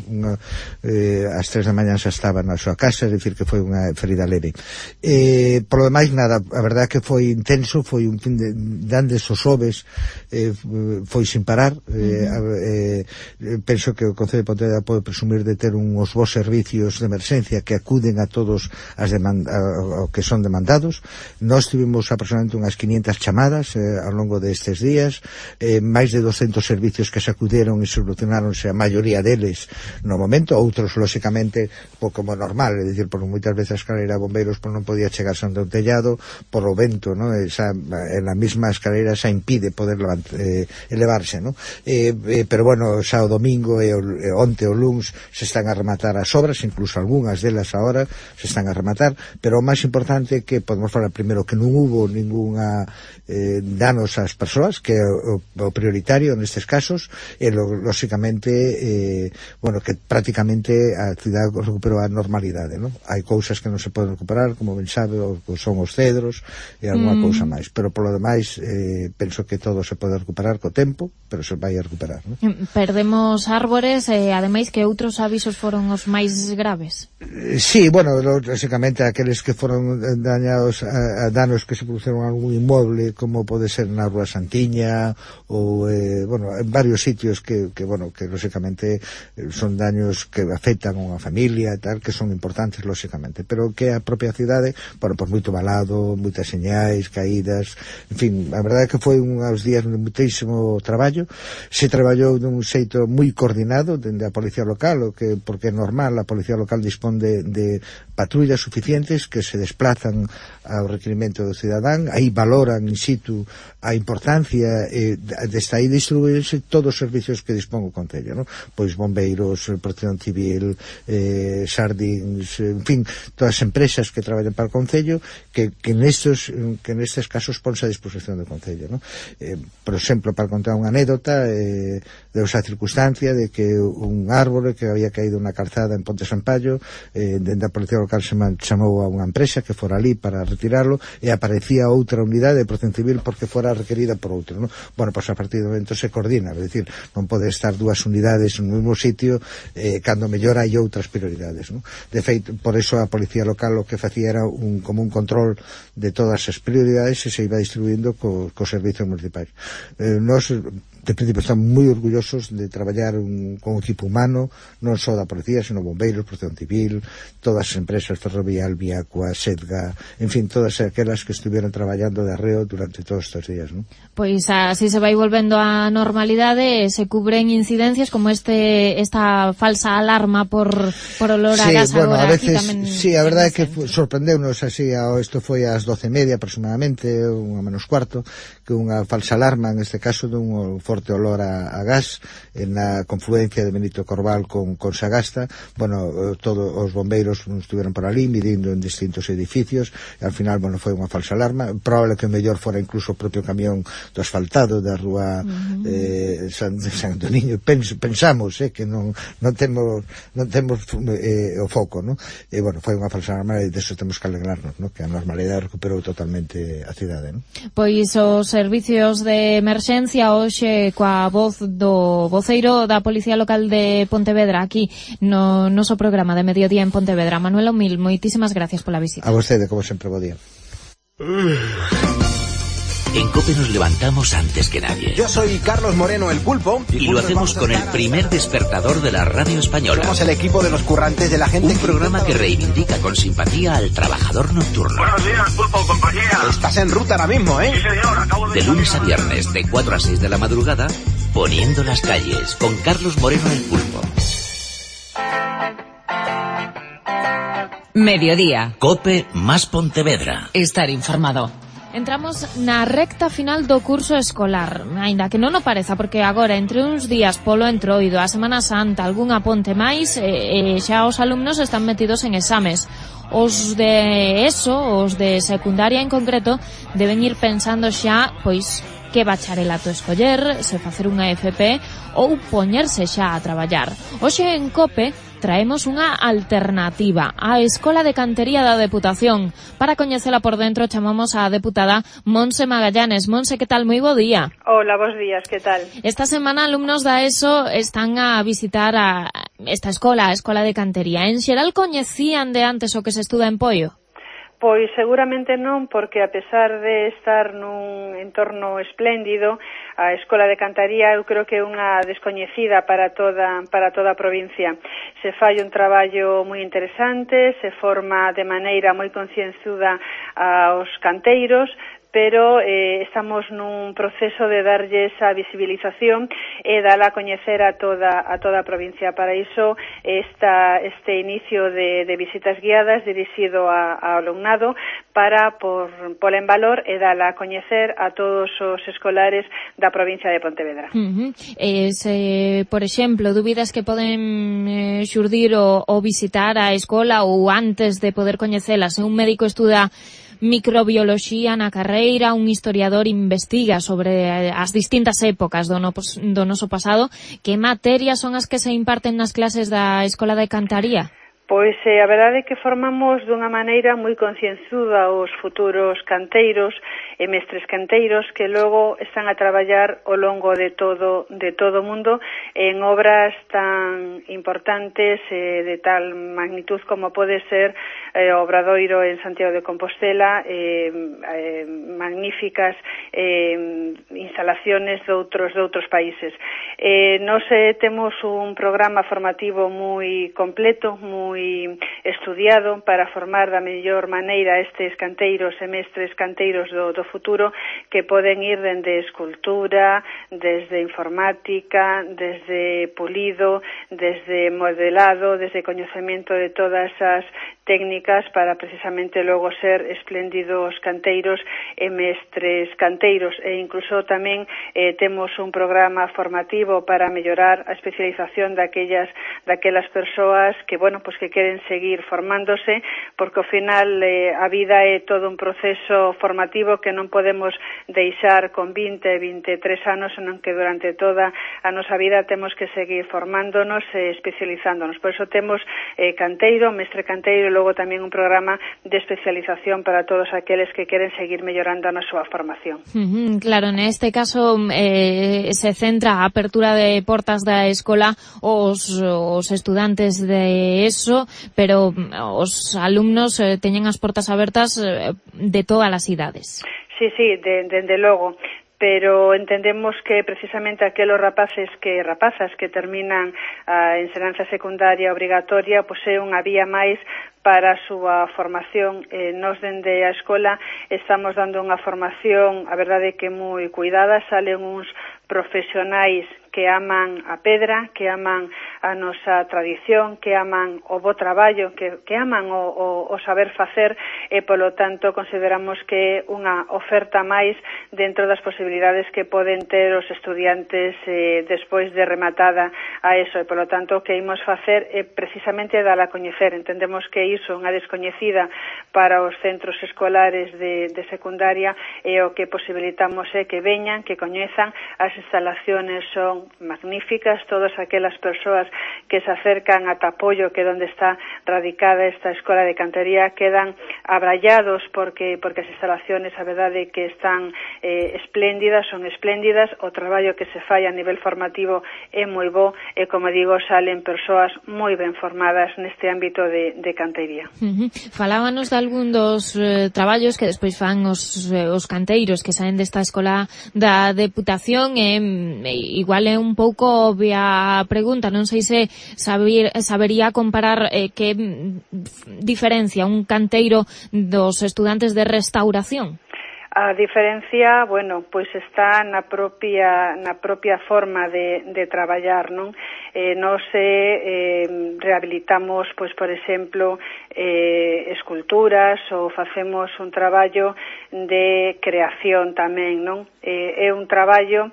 ás 3 da mañá xa estaba na súa casa, é dicir que foi unha ferida leve. Por lo demais, nada, a verdade que foi intenso, foi un fin de andes os xoves, foi sin parar. Penso que o Concello de Pontevedra pode presumir de ter uns bons servicios de emerxencia que acuden a todos ao que son demandados. Nós tivemos aproximadamente unhas 500 chamadas ao longo destes días, máis de 200 servicios que se acuderon e solucionáronse a maioría deles no momento, outros, lóxicamente, como normal, é dicir, por moitas veces a escalera de bombeiros non podía chegar a un tellado por o vento, ¿no? En la misma escalera xa impide poder elevarse, ¿no? Pero bueno, xa o domingo e onte o luns se están a rematar as obras, incluso algunhas delas agora se están a rematar, pero o máis importante que podemos falar primeiro que non hubo ninguna danos ás persoas, que é o prioritario nestes casos, e lóxicamente bueno, que prácticamente a cidade recuperou a normalidade, ¿no? Hai cousas que non se poden recuperar, como ben sabe, son os cedros e alguna cousa máis, pero polo demais penso que todo se pode recuperar co tempo, pero se vai a recuperar, ¿no? Perdemos árbores e ademais que outros avisos foron os máis graves. Sí, bueno, lógicamente aqueles que foron dañados a danos que se produceron a algún inmueble, como pode ser na Rúa Santiña ou bueno, en varios sitios que bueno, que lógicamente son daños que afectan a unha familia e tal, que son importantes lógicamente, pero que a propia cidade, bueno, por moito balado, moitas señais, caídas, en fin, a verdade é que foi uns días de muitísimo traballo. Se traballou dun xeito moi coordinado dende a Policía Local, porque é normal, a Policía Local dispón de patrullas suficientes que se desplazan ao requerimento do cidadán, aí valoran in situ a importancia, desta aí distribuirse todos os servicios que dispón o Concello, ¿no? Pois bombeiros, protección civil, Sardins, en fin, todas as empresas que traballan para o Concello, que nestes casos ponse a disposición do Concello, ¿no? Por exemplo, para contar unha anécdota, deuse a circunstancia de que un árbore que había caído na calzada en Ponte Sampaio, dende a Policía Local se chamou a unha empresa que fora ali para retirarlo, e aparecía outra unidade de protección civil porque fora requerida por outro, ¿no? Bueno, pois a partir do momento se coordina, é dicir, non pode estar dúas unidades no mesmo sitio cando mellor hai outras prioridades, ¿no? De feito, por eso a Policía Local o que facía era como un control de todas as prioridades e se iba distribuindo cos servicios municipais. Nós de principio estamos moi orgullosos de traballar con un equipo humano, non só da policía, sino bombeiros, protección civil, todas as empresas, Ferrovial, Viacua, Sedga, en fin, todas aquelas que estuvieron traballando de arreo durante todos estes días, ¿no? Pois así se vai volvendo á normalidade, se cubren incidencias como esta falsa alarma por olor a gas bueno, agora. A veces, sí, a verdade é que sorprendeunos así, isto foi ás 12:30 aproximadamente, 1:45, que unha falsa alarma, en este caso, dun forte olor a gas na confluencia de Benito Corval con Sagasta. Bueno, todos os bombeiros estiveron por ali midindo en distintos edificios e al final, bueno, foi unha falsa alarma. Probable que o mellor fora incluso o propio camión do asfaltado da rúa San Antoniño. Pensamos que non temos o foco, ¿no? E bueno, foi unha falsa alarma e deso temos que alegrarnos, ¿no? Que a normalidade recuperou totalmente a cidade, ¿no? Pois os servicios de emerxencia hoxe coa voz do voceiro da Policía Local de Pontevedra aquí no noso programa de Mediodía en Pontevedra. Manuel Omil, moitísimas gracias pola visita. A vostede, como sempre, bo día. En COPE nos levantamos antes que nadie. Yo soy Carlos Moreno, el Pulpo. Y lo hacemos con el primer despertador de la radio española. Somos el equipo de los currantes de la gente. Un programa que reivindica con simpatía al trabajador nocturno. Buenos días, Pulpo, compañía. Estás en ruta ahora mismo, ¿eh? Sí, señor, acabo de... De lunes a viernes, de 4 a 6 de la madrugada, poniendo las calles, con Carlos Moreno, el Pulpo. Mediodía. COPE más Pontevedra. Estar informado. Entramos na recta final do curso escolar, aínda que non o pareza, porque agora entre uns días polo entroido, a Semana Santa, algunha ponte máis, xa os alumnos están metidos en exames. Os de ESO, os de secundaria en concreto, deben ir pensando xa, pois, que bacharelato escoller, se facer unha FP ou poñerse xa a traballar. Hoxe en COPE traemos unha alternativa, a Escola de Cantería da Deputación. Para coñecela por dentro chamamos a deputada Monse Magallanes. Monse, que tal? Moi bo día. Hola, bos días, que tal? Esta semana alumnos da ESO están a visitar esta escola, a Escola de Cantería. En xeral coñecían de antes o que se estuda en Poio? Pois seguramente non, porque a pesar de estar nun entorno espléndido, a Escola de Cantaría eu creo que é unha descoñecida para toda a provincia. Se fai un traballo moi interesante, se forma de maneira moi concienzuda aos canteiros, pero estamos nun proceso de darlle esa visibilización e dala a coñecer a toda a provincia. Para iso este inicio de visitas guiadas dirixido ao alumnado para pola en valor e dala a coñecer a todos os escolares da provincia de Pontevedra. Se, por exemplo, dúbidas que poden xurdir o visitar a escola ou antes de poder coñecela, se un médico estuda microbioloxía na carreira, un historiador investiga sobre as distintas épocas do noso pasado, que materias son as que se imparten nas clases da Escola de Cantaría? Pois a verdade é que formamos dunha maneira moi concienzuda os futuros canteiros e mestres canteiros que logo están a traballar ao longo de todo o mundo en obras tan importantes de tal magnitud como pode ser o Obradoiro en Santiago de Compostela, magníficas instalaciones de outros países. Nós temos un programa formativo moi completo, moi estudiado para formar da mellor maneira estes canteiros e mestres canteiros do futuro, que poden ir dende escultura, desde informática, desde pulido, desde modelado, desde coñecemento de todas as técnicas para precisamente logo ser espléndidos canteiros e mestres canteiros, e incluso tamén temos un programa formativo para mellorar a especialización daquelas persoas que, bueno, pues que queren seguir formándose, porque ao final a vida é todo un proceso formativo que non podemos deixar con 20, 23 anos, senón que durante toda a nosa vida temos que seguir formándonos e especializándonos. Por eso temos canteiro, mestre canteiro, e logo tamén un programa de especialización para todos aqueles que queren seguir mellorando na súa formación. Claro, neste caso se centra a apertura de portas da escola os estudantes de ESO, pero os alumnos teñen as portas abertas de todas as idades. Sí, dende logo. Pero entendemos que precisamente aqueles rapazas que terminan a ensinanza secundaria obrigatoria, pois é unha vía máis para a súa formación. Nos dende a escola estamos dando unha formación, a verdade que moi cuidada, salen uns profesionais que aman a pedra, que aman a nosa tradición, que aman o bo traballo, que aman o saber facer, e polo tanto consideramos que é unha oferta máis dentro das posibilidades que poden ter os estudiantes despois de rematada a eso, e polo tanto o que imos facer é precisamente dar a coñecer. Entendemos que iso é unha descoñecida para os centros escolares de secundaria, e o que posibilitamos é que veñan, que coñezan. As instalaciones son magníficas, todas aquelas persoas que se acercan ata Apoio, que é onde está radicada esta Escola de Cantaría, quedan abrallados porque as instalaciones, a verdade, que están espléndidas, son espléndidas, o traballo que se fai a nivel formativo é moi bo, e como digo, salen persoas moi ben formadas neste ámbito de cantería. Falábanos de algún dos traballos que despois fan os canteiros que saen desta escola da Deputación, e igual é un pouco obvia a pregunta, non sei se sabería comparar que diferencia un canteiro dos estudantes de restauración. A diferencia, bueno, pois está na propia forma de traballar, non? Nós rehabilitamos, pois, por exemplo, esculturas, ou facemos un traballo de creación tamén, non? É un traballo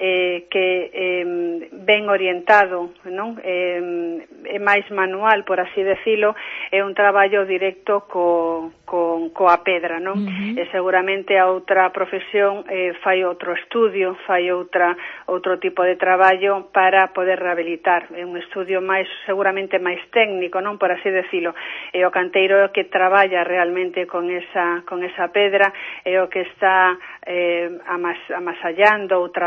que ben orientado, non? É máis manual, por así decilo, é un traballo directo coa pedra, non? E seguramente a outra profesión fai outro estudio, fai outro tipo de traballo para poder rehabilitar. É un estudio seguramente máis técnico, non? Por así decilo. E o canteiro é o que traballa realmente con esa pedra, é o que está amasallando ou traballando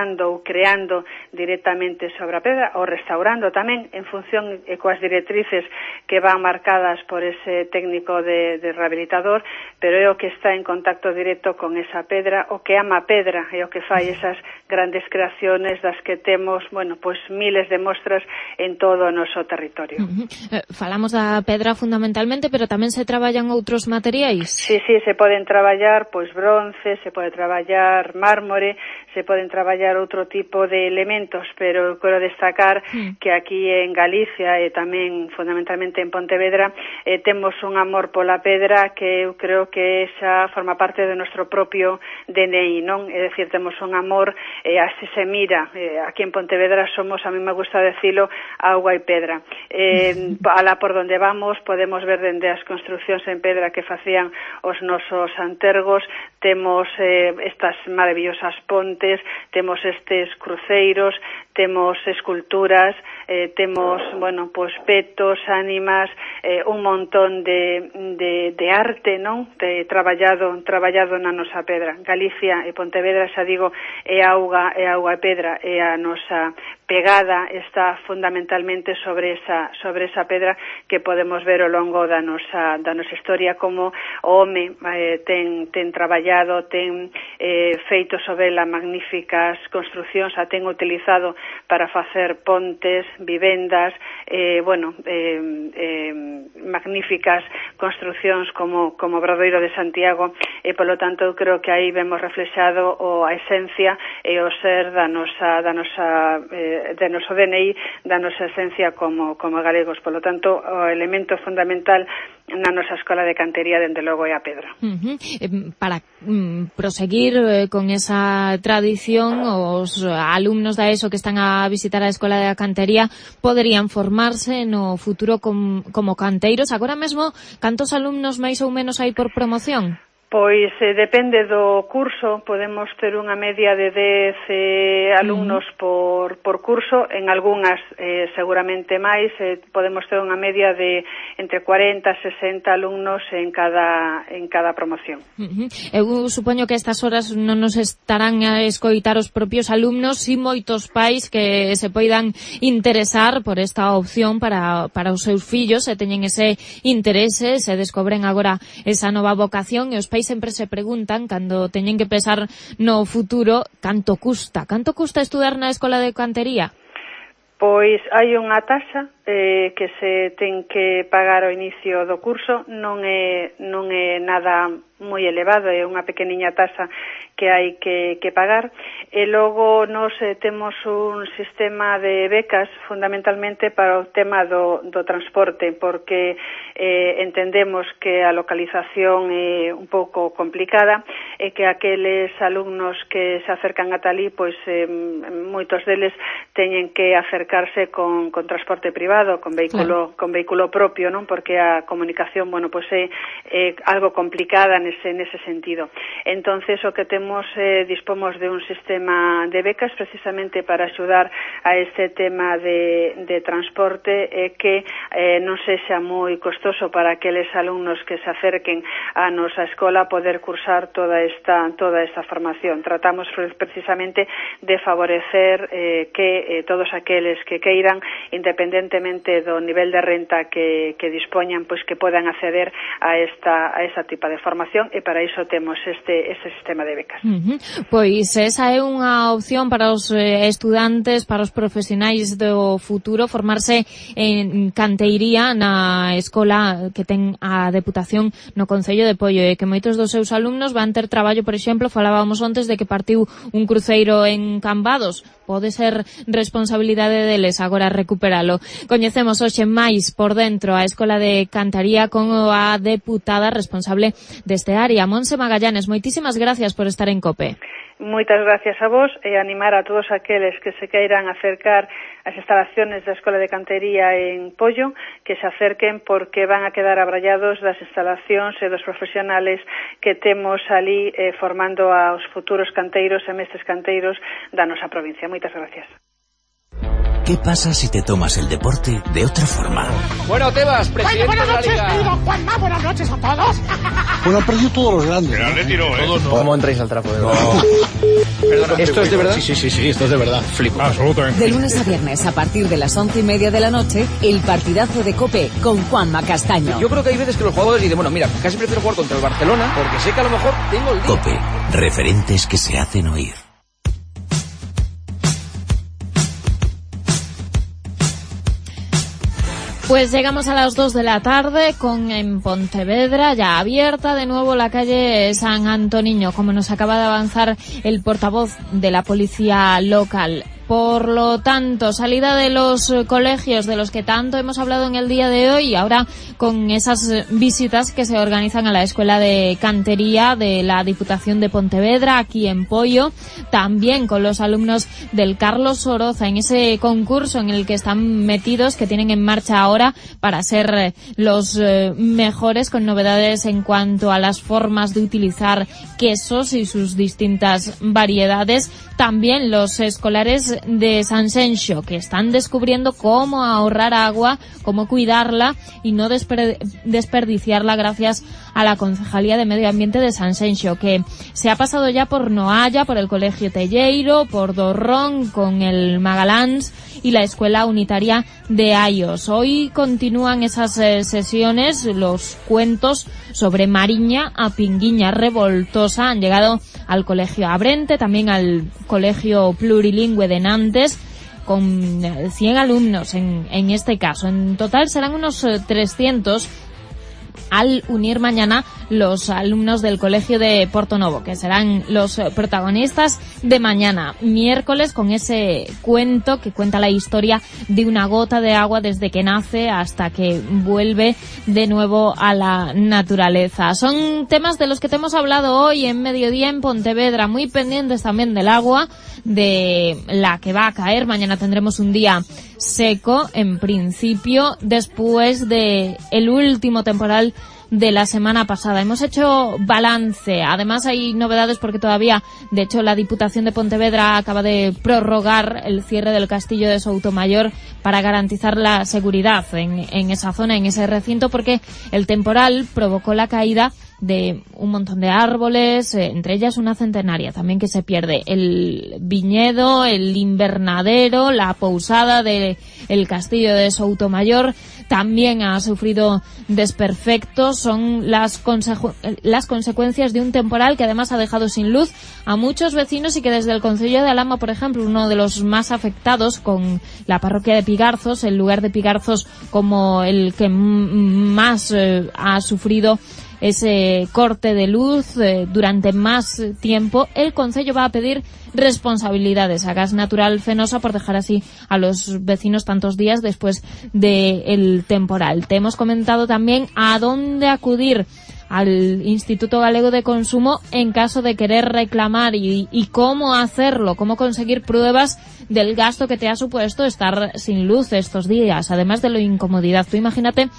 traballando ou creando directamente sobre a pedra, ou restaurando tamén en función coas directrices que van marcadas por ese técnico de rehabilitador, pero é o que está en contacto directo con esa pedra, o que ama a pedra, é o que fai esas grandes creaciones das que temos, bueno, pois miles de mostras en todo o noso territorio. Falamos da pedra fundamentalmente, pero tamén se traballan outros materiais? Sí, se poden traballar pois bronce, se pode traballar mármore, se poden traballar outro tipo de elementos, pero quero destacar que aquí en Galicia e tamén fundamentalmente en Pontevedra temos un amor pola pedra que eu creo que esa forma parte de noso propio DNI, non? É dicir, temos un amor, así se mira, aquí en Pontevedra somos, a mí me gusta decirlo, agua e pedra. Alá por donde vamos podemos ver dende as construcións en pedra que facían os nosos antergos, temos estas maravillosas pontes, temos estes cruceiros, temos esculturas, temos, bueno, pois petos, ánimas, un montón de arte, non? Traballado na nosa pedra. Galicia e Pontevedra, xa digo, é auga e pedra, e a nosa pegada está fundamentalmente sobre esa pedra que podemos ver ao longo da nosa historia, como o home ten traballado, ten feito sobre ela magníficas construcións, a ten utilizado para facer pontes, vivendas, magníficas construcións como Obradoiro de Santiago, e polo tanto eu creo que aí vemos reflexado a esencia e o ser do noso DNI, da nosa esencia como galegos. Polo tanto, o elemento fundamental na nosa escola de cantería, dende logo, é a pedra. Para proseguir con esa tradición, os alumnos da ESO que están a visitar a escola de cantería poderían formarse no futuro como canteiros. Agora mesmo, cantos alumnos máis ou menos hai por promoción? Pois depende do curso, podemos ter unha media de 10 alumnos por curso, en algunhas seguramente máis, podemos ter unha media de entre 40 e 60 alumnos en cada promoción. Eu supoño que a estas horas non nos estarán a escoitar os propios alumnos, si moitos pais que se poidan interesar por esta opción para os seus fillos, se teñen ese interese, se descobren agora esa nova vocación, e os pais sempre se preguntan, cando teñen que pensar no futuro, canto custa estudar na escola de cantería? Pois hai unha taxa que se ten que pagar ao inicio do curso, non é nada moi elevado, é unha pequeniña taxa que hai que pagar, e logo nos temos un sistema de becas fundamentalmente para o tema do transporte, porque entendemos que a localización é un pouco complicada e que aqueles alumnos que se acercan ata ali, pois moitos deles teñen que acercarse con transporte privado, con vehículo propio, non? Porque a comunicación, bueno, pois é algo complicada nese sentido. Entonces, o que temos, dispomos de un sistema de becas precisamente para axudar a este tema de transporte, e que non sexa moi costoso para aqueles alumnos que se acerquen a nosa escola poder cursar toda esta formación. Tratamos precisamente de favorecer que todos aqueles que queiran, independentemente do nivel de renta que dispoñan, pois que podan acceder a esa tipo de formación, e para iso temos este sistema de becas. Pois esa é unha opción para os estudantes, para os profesionais do futuro, formarse en canteiría na escola que ten a Deputación no Concello de Poio, e que moitos dos seus alumnos van ter traballo. Por exemplo, falábamos antes de que partiu un cruceiro en Cambados, pode ser responsabilidade deles agora recuperalo. Coñecemos hoxe máis por dentro a Escola de Cantaría con a deputada responsable deste área, Montse Magallanes. Moitísimas gracias por estar en COPE. Moitas gracias a vos, e animar a todos aqueles que se queiran acercar ás instalaciones da Escola de Cantería en Pollo, que se acerquen, porque van a quedar abrallados das instalacións e dos profesionales que temos ali formando aos futuros canteiros e mestres canteiros da nosa provincia. Moitas gracias. ¿Qué pasa si te tomas el deporte de otra forma? Bueno, Tebas, presidente buenas de la noches, Liga. querido Juanma, buenas noches a todos. Bueno, han perdido todos los grandes. Pero le tiró, Todos no. ¿Cómo entráis al trapo? Perdona, ¿Esto es de verdad? Sí, esto es de verdad. Flipo. Absolutamente. De lunes a viernes, a partir de las 11:30 de la noche, el partidazo de COPE con Juanma Castaño. Yo creo que hay veces que los jugadores dicen, bueno, mira, casi prefiero jugar contra el Barcelona porque sé que a lo mejor tengo el día. COPE, referentes que se hacen oír. Pues llegamos a las 2 de la tarde con en Pontevedra ya abierta de nuevo la calle San Antoniño, como nos acaba de avanzar el portavoz de la policía local. Por lo tanto, salida de los colegios de los que tanto hemos hablado en el día de hoy, ahora con esas visitas que se organizan a la Escuela de Cantería de la Diputación de Pontevedra, aquí en Poio, también con los alumnos del Carlos Soroza en ese concurso en el que están metidos, que tienen en marcha ahora para ser los mejores, con novedades en cuanto a las formas de utilizar quesos y sus distintas variedades. También los escolares de Sanxenxo, que están descubriendo cómo ahorrar agua, cómo cuidarla y no desperdiciarla gracias a la Concejalía de Medio Ambiente de Sanxenxo, que se ha pasado ya por Noalla, por el Colegio Telleiro, por Dorrón, con el Magalhães y la Escuela Unitaria de Aios. Hoy continúan esas sesiones, los cuentos sobre Mariña a Pinguiña Revoltosa. Han llegado al Colegio Abrente, también al Colegio Plurilingüe de Nantes, con 100 alumnos en este caso. En total serán unos 300 al unir mañana los alumnos del Colegio de Portonovo, que serán los protagonistas de mañana, miércoles, con ese cuento que cuenta la historia de una gota de agua desde que nace hasta que vuelve de nuevo a la naturaleza. Son temas de los que te hemos hablado hoy en Mediodía en Pontevedra, muy pendientes también del agua, de la que va a caer. Mañana tendremos un día seco, en principio, después de el último temporal de la semana pasada. Hemos hecho balance. Además hay novedades porque todavía, de hecho, la Diputación de Pontevedra acaba de prorrogar el cierre del Castillo de Soutomayor para garantizar la seguridad en esa zona, en ese recinto, porque el temporal provocó la caída de un montón de árboles, entre ellas una centenaria también que se pierde. El viñedo, el invernadero, la pousada del Castillo de Soutomayor también ha sufrido desperfectos. Son las consecuencias de un temporal que además ha dejado sin luz a muchos vecinos y que desde el concello de Alhama, por ejemplo, uno de los más afectados, con la parroquia de Pigarzos, el lugar de Pigarzos como el que más ha sufrido ese corte de luz durante más tiempo, el concello va a pedir responsabilidades a Gas Natural Fenosa por dejar así a los vecinos tantos días después del temporal. Te hemos comentado también a dónde acudir, al Instituto Galego de Consumo, en caso de querer reclamar y cómo hacerlo, cómo conseguir pruebas del gasto que te ha supuesto estar sin luz estos días, además de la incomodidad. Tú imagínate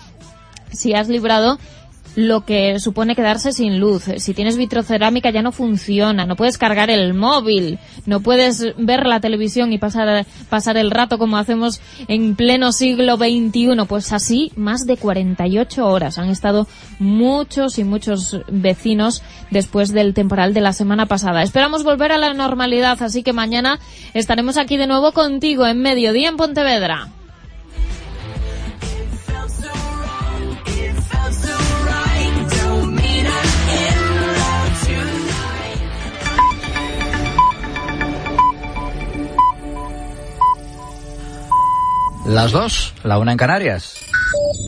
si has librado lo que supone quedarse sin luz. Si tienes vitrocerámica ya no funciona, no puedes cargar el móvil, no puedes ver la televisión y pasar el rato como hacemos en pleno siglo XXI. Pues así, más de 48 horas han estado muchos y muchos vecinos después del temporal de la semana pasada. Esperamos volver a la normalidad, así que mañana estaremos aquí de nuevo contigo en Mediodía en Pontevedra. Las 2, la 1 en Canarias.